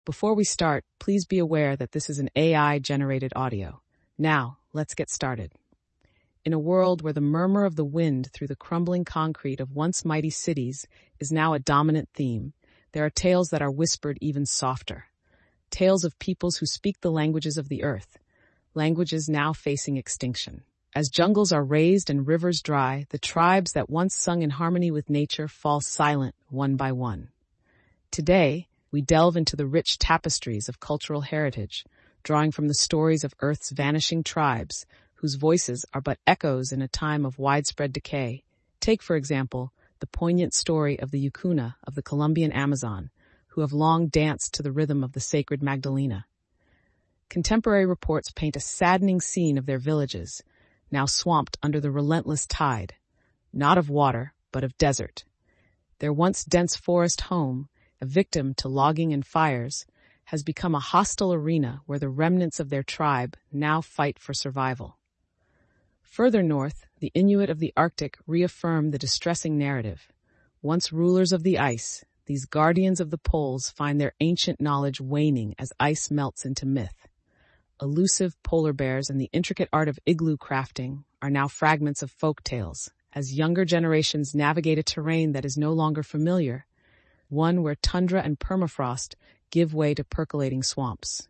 Before we start, please be aware that this is an AI-generated audio. Now, let's get started. In a world where the murmur of the wind through the crumbling concrete of once mighty cities is now a dominant theme, there are tales that are whispered even softer. Tales of peoples who speak the languages of the earth, languages now facing extinction. As jungles are razed and rivers dry, the tribes that once sung in harmony with nature fall silent one by one. Today, we delve into the rich tapestries of cultural heritage, drawing from the stories of Earth's vanishing tribes, whose voices are but echoes in a time of widespread decay. Take, for example, the poignant story of the Yucuna of the Colombian Amazon, who have long danced to the rhythm of the sacred Magdalena. Contemporary reports paint a saddening scene of their villages, now swamped under the relentless tide, not of water, but of desert. Their once dense forest home, a victim to logging and fires, has become a hostile arena where the remnants of their tribe now fight for survival. Further north, the Inuit of the Arctic reaffirm the distressing narrative. Once rulers of the ice, these guardians of the poles find their ancient knowledge waning as ice melts into myth. Elusive polar bears and the intricate art of igloo crafting are now fragments of folk tales, as younger generations navigate a terrain that is no longer familiar, one where tundra and permafrost give way to percolating swamps.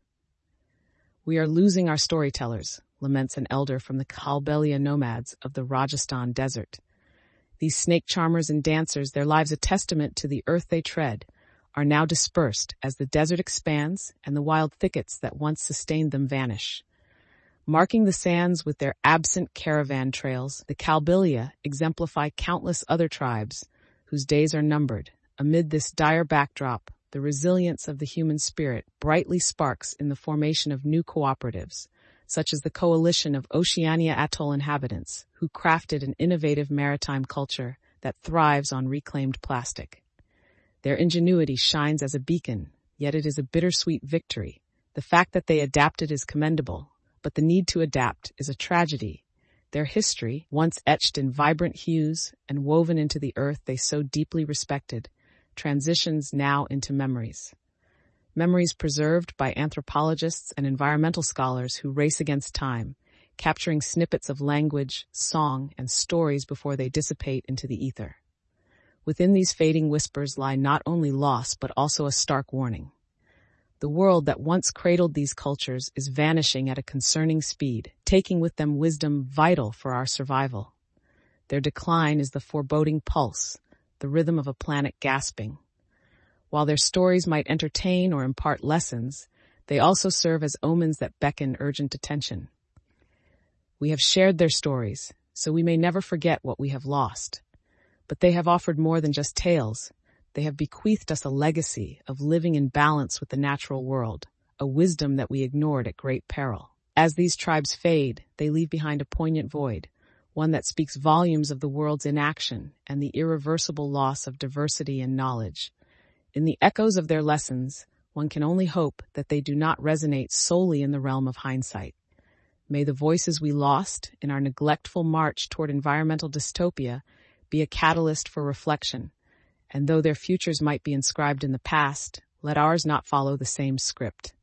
"We are losing our storytellers," laments an elder from the Kalbelia nomads of the Rajasthan desert. These snake charmers and dancers, their lives a testament to the earth they tread, are now dispersed as the desert expands and the wild thickets that once sustained them vanish. Marking the sands with their absent caravan trails, the Kalbelia exemplify countless other tribes whose days are numbered. Amid this dire backdrop, the resilience of the human spirit brightly sparks in the formation of new cooperatives, such as the Coalition of Oceania Atoll Inhabitants, who crafted an innovative maritime culture that thrives on reclaimed plastic. Their ingenuity shines as a beacon, yet it is a bittersweet victory. The fact that they adapted is commendable, but the need to adapt is a tragedy. Their history, once etched in vibrant hues and woven into the earth they so deeply respected, transitions now into memories. Memories preserved by anthropologists and environmental scholars who race against time, capturing snippets of language, song, and stories before they dissipate into the ether. Within these fading whispers lie not only loss but also a stark warning. The world that once cradled these cultures is vanishing at a concerning speed, taking with them wisdom vital for our survival. Their decline is the foreboding pulse, the rhythm of a planet gasping. While their stories might entertain or impart lessons, they also serve as omens that beckon urgent attention. We have shared their stories, so we may never forget what we have lost. But they have offered more than just tales. They have bequeathed us a legacy of living in balance with the natural world, a wisdom that we ignored at great peril. As these tribes fade, they leave behind a poignant void, one that speaks volumes of the world's inaction and the irreversible loss of diversity and knowledge. In the echoes of their lessons, one can only hope that they do not resonate solely in the realm of hindsight. May the voices we lost in our neglectful march toward environmental dystopia be a catalyst for reflection, and though their futures might be inscribed in the past, let ours not follow the same script.